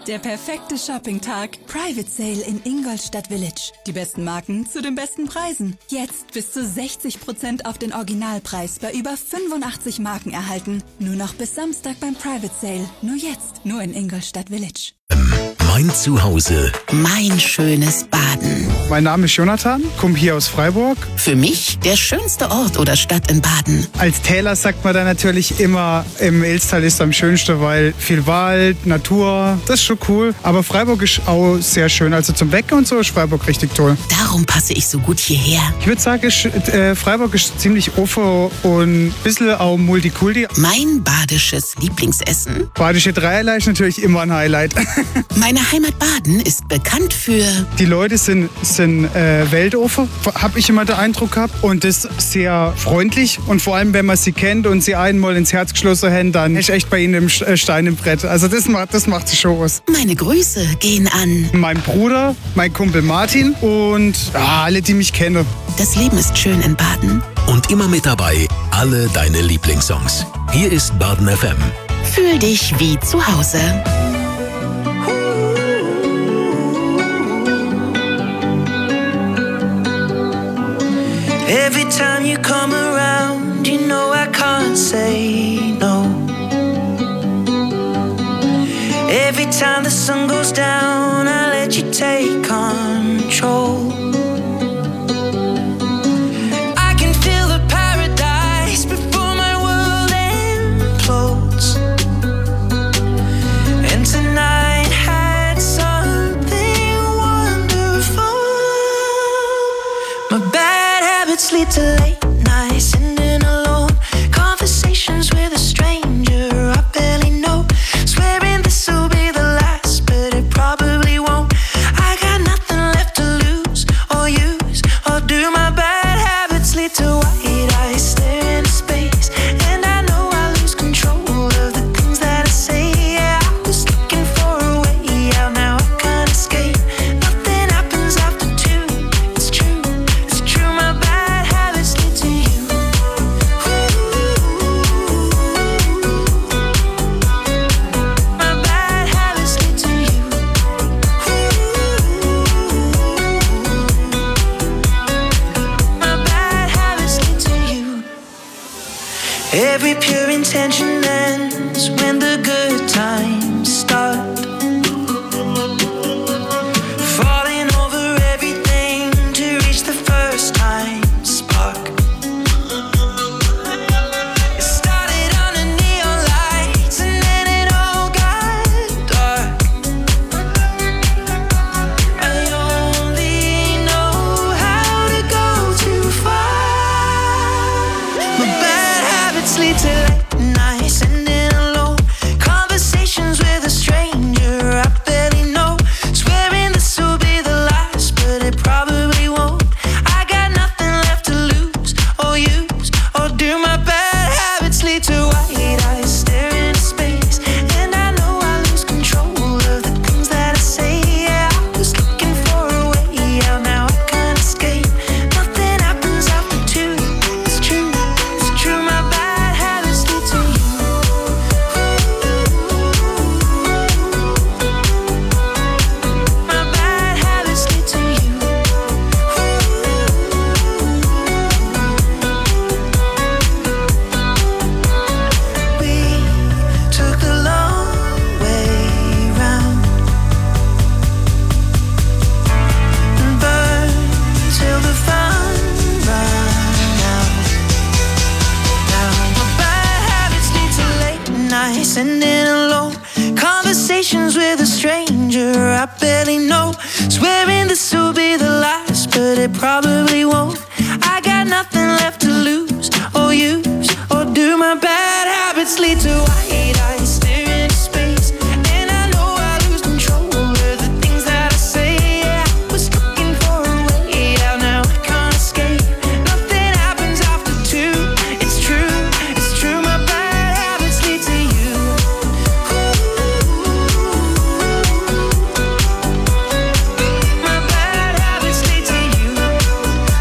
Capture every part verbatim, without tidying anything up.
Der perfekte Shoppingtag. Private Sale in Ingolstadt Village. Die besten Marken zu den besten Preisen. Jetzt bis zu sechzig Prozent auf den Originalpreis bei über fünfundachtzig Marken erhalten. Nur noch bis Samstag beim Private Sale. Nur jetzt. Nur in Ingolstadt Village. Mein Zuhause. Mein schönes Baden. Mein Name ist Jonathan, komme hier aus Freiburg. Für mich der schönste Ort oder Stadt in Baden. Als Täler sagt man dann natürlich immer, im Elstal ist am schönsten, weil viel Wald, Natur, das ist schon cool. Aber Freiburg ist auch sehr schön. Also zum Wecken und so ist Freiburg richtig toll. Darum passe ich so gut hierher. Ich würde sagen, ist, äh, Freiburg ist ziemlich offen und ein bisschen auch Multikulti. Mein badisches Lieblingsessen? Badische Dreierlei ist natürlich immer ein Highlight. Meine Heimat Baden ist bekannt für... Die Leute sind, sind äh, weltoffen, habe ich immer den Eindruck gehabt. Und das sehr freundlich. Und vor allem, wenn man sie kennt und sie einmal ins Herz geschlossen haben, dann ist echt bei ihnen im Stein im Brett. Also das macht, das macht die Show aus. Meine Grüße gehen an... Mein Bruder, mein Kumpel Martin und ja, alle, die mich kennen. Das Leben ist schön in Baden. Und immer mit dabei, alle deine Lieblingssongs. Hier ist Baden F M. Fühl dich wie zu Hause. Every time you come around, you know I can't say no. Every time the sun goes down, I let you take control. I can feel the paradise before my world implodes. And tonight had something wonderful. My bad habits lead to late nights, sitting alone, conversations with a stranger I barely know, swearing this will be the last, but it probably won't. I got nothing left to lose or use or do. My bad habits lead to white eyes staring into space, and I know I lose control of the things that I say. Yeah, I was looking for a way out, now I can't escape. Nothing happens after two. It's true, it's true. My bad habits lead to you. My bad habits lead to you. My bad habits lead to you. Every pure intention ends when the good times start. Falling over everything to reach the first time spark. It started under neon lights and then it all got dark. I only know how to go too far. My bad habits lead to late nights, sitting alone, conversations with a stranger I barely know, swearing this will be the last, but it probably won't. I got nothing left to lose or use or do. My bad habits lead to white eyes staring into space, and I know I lose control of the things that I say. Yeah, I was looking for a way out, now I can't escape. Nothing happens after two. It's true, it's true. My bad habits lead to you. My bad habits lead to you. We took the long way round and burned till the fun ran out. Now my bad habits lead to late nights, sitting alone, conversations with a stranger I barely know, swearing this will be the last, but it probably won't. I got nothing left to lose or use or do. My bad habits lead to white eyes staring into space, and I know I lose control of the things that I say. Yeah, I was looking for a way out, now I can't escape. Nothing happens after two. It's true, it's true. My bad habits lead to you. My bad habits lead to you.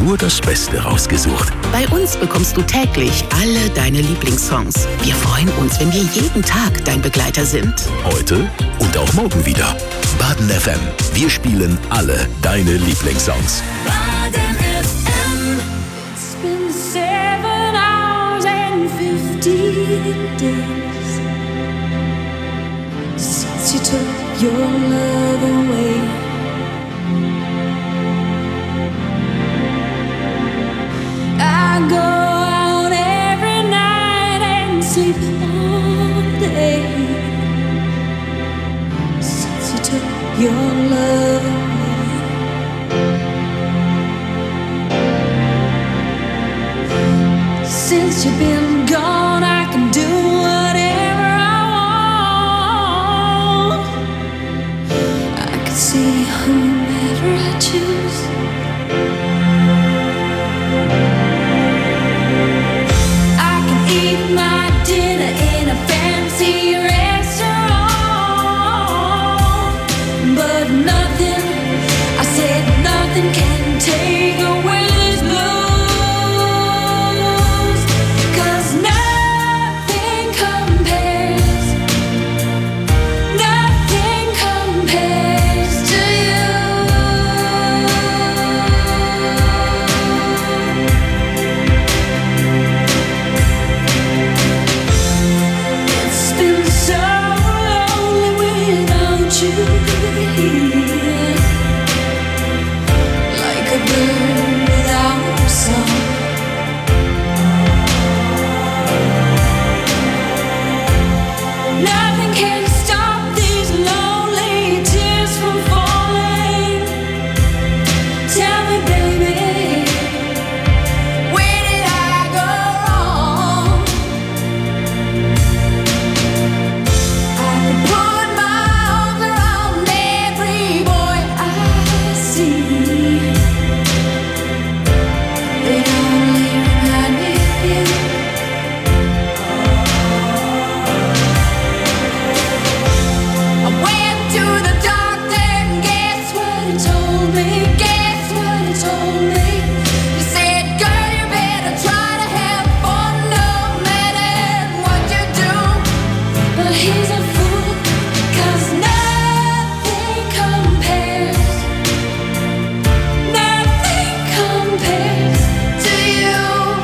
nur das Beste rausgesucht. Bei uns bekommst du täglich alle deine Lieblingssongs. Wir freuen uns, wenn wir jeden Tag dein Begleiter sind. Heute und auch morgen wieder. Baden F M. Wir spielen alle deine Lieblingssongs. Baden F M. It's been seven hours and fifteen days since you took your love away. I go out every night and sleep all day since you took your love away. Since you've been gone, I can do whatever I want. I can see whomever I choose. Eat my dinner in a fancy restaurant, but nothing, I said nothing can take away these blues, 'cause nothing compares, nothing compares to you. Like a bird without a song. Nothing can stop these lonely tears from falling. Tell me, baby, where did I go wrong? I could put my arms around every boy I see. They only remind me of you. I went to the doctor and guess what he told me? Guess what he told me? He said, girl, you better try to have fun no matter what you do. But he's a fool, 'cause nothing compares, nothing compares to you.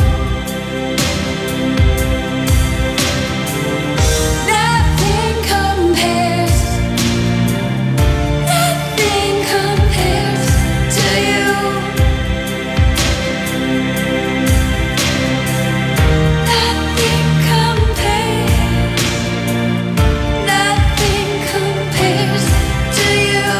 Nothing compares, nothing compares to you. Nothing compares, nothing compares to you.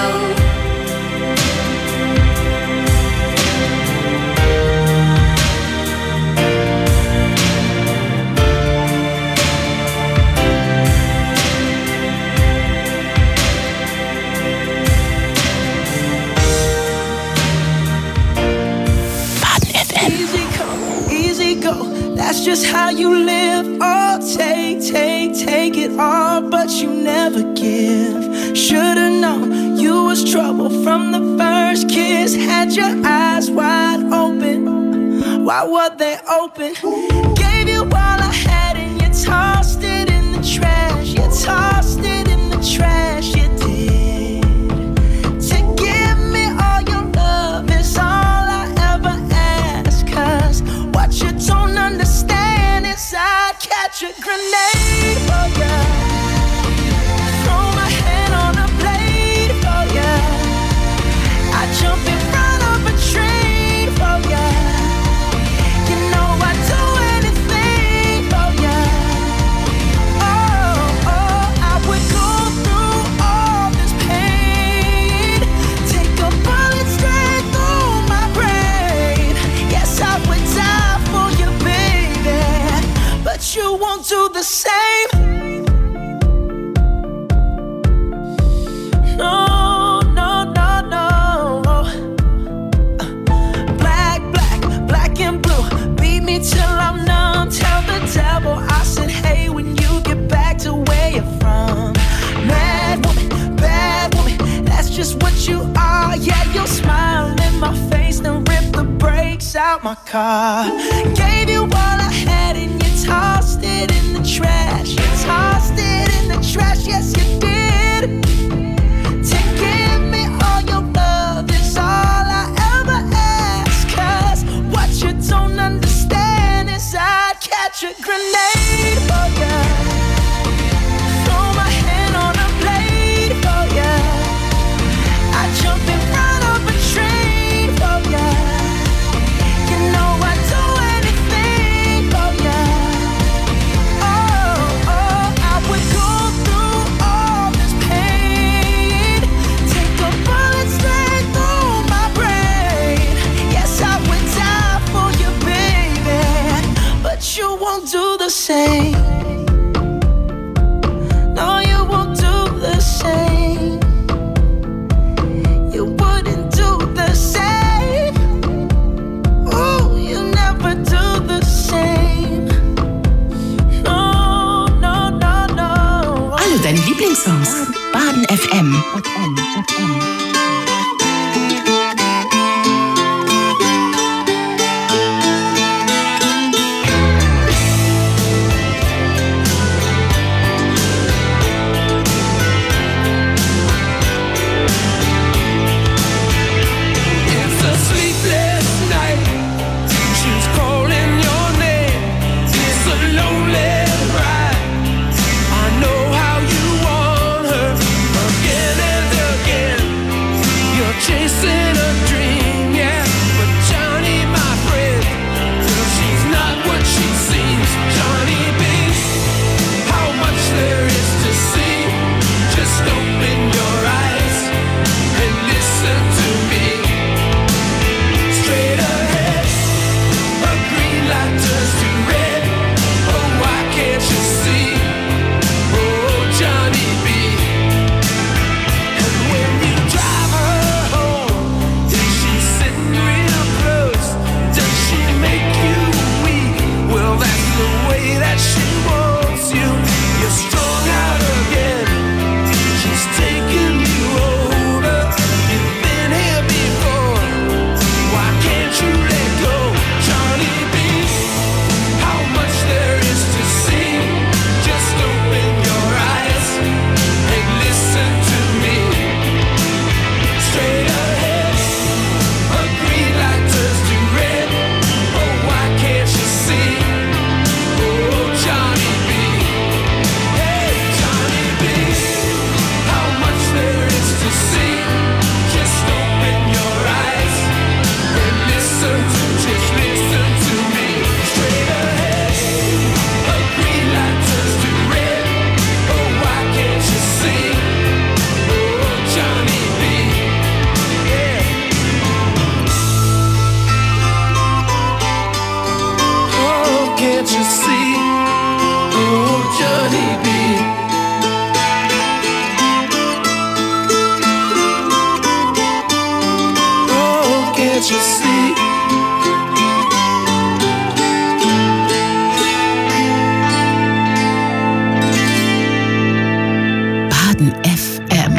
Baden F M. Easy come, easy go, that's just how you live. Oh, take, take, take it all, but you never give. Should've known you was trouble from the first kiss. Had your eyes wide open, why were they open? Gave you all I had and you tossed it in the trash. You tossed it in the trash, you did. To give me all your love is all I ever ask, 'cause what you don't understand is I'd catch a grenade for ya, throw my hand on a blade for ya, I'd jump in front of a train for ya. You know I'd do anything for ya. Oh, oh, I would go through all this pain, take a bullet straight through my brain. Yes, I would die for you, baby, but you won't do the same. my car. Gave you all I had and you tossed it in the trash. You tossed it in the trash, yes you did. To give me all your love is all I ever ask. Cause what you don't understand is I'd catch a grenade for ya. Throw my hand on a blade for ya. I'd jump in front of a train for ya. You know I'd do anything for ya. Oh, oh, I would go through all this pain. Take a bullet straight through my brain. Yes, I would die for you, baby. But you won't do the same. No, you won't do the same. You wouldn't do the same. Oh, you never do the same. No, no, no, no. Alle deine Lieblingssongs. Baden F M. It's a sleepless night. She's calling your name. It's a lonely ride. I know how you want her again and again. You're chasing a dream, yeah. But Johnny, my friend, well, she's not what she seems. Johnny B, how much there is to see. Just open your eyes and listen to me. Straight ahead, a green light turns to red. Oh, why can't you see? Oh, Johnny B. And when you drive her home, is she sitting real close? Does she make you weak? Well, that's the way that she wants you. You're strung out again. She's taking you over. You've been here before. Why can't you let go, Johnny B? How much there is to see. Just open your eyes and listen to me. Straight ahead, a green light turns to red. Oh, why can't you see? Oh, Johnny B. Hey, Johnny B. How much there is to see. Just open your eyes and listen to, just listen to me. Straight ahead, a green light turns to red. Oh, why can't you see? Oh, Johnny B. Yeah. Oh, can't you see? Oh, Johnny B. Oh, can't you see? Baden F M.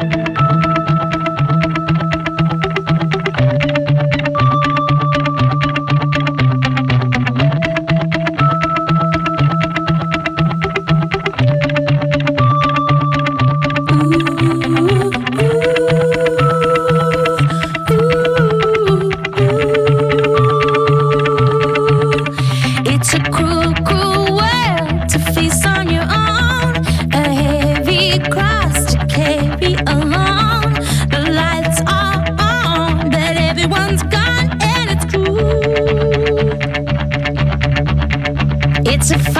It's a cruel, cruel world to face on your own. A heavy cross to carry along. The lights are on, but everyone's gone and it's cruel. It's a